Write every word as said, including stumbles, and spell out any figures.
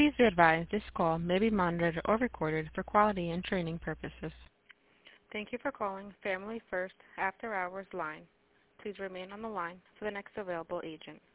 Please be advised this call may be monitored or recorded for quality and training purposes. Thank you for calling Family First After Hours line. Please remain on the line for the next available agent.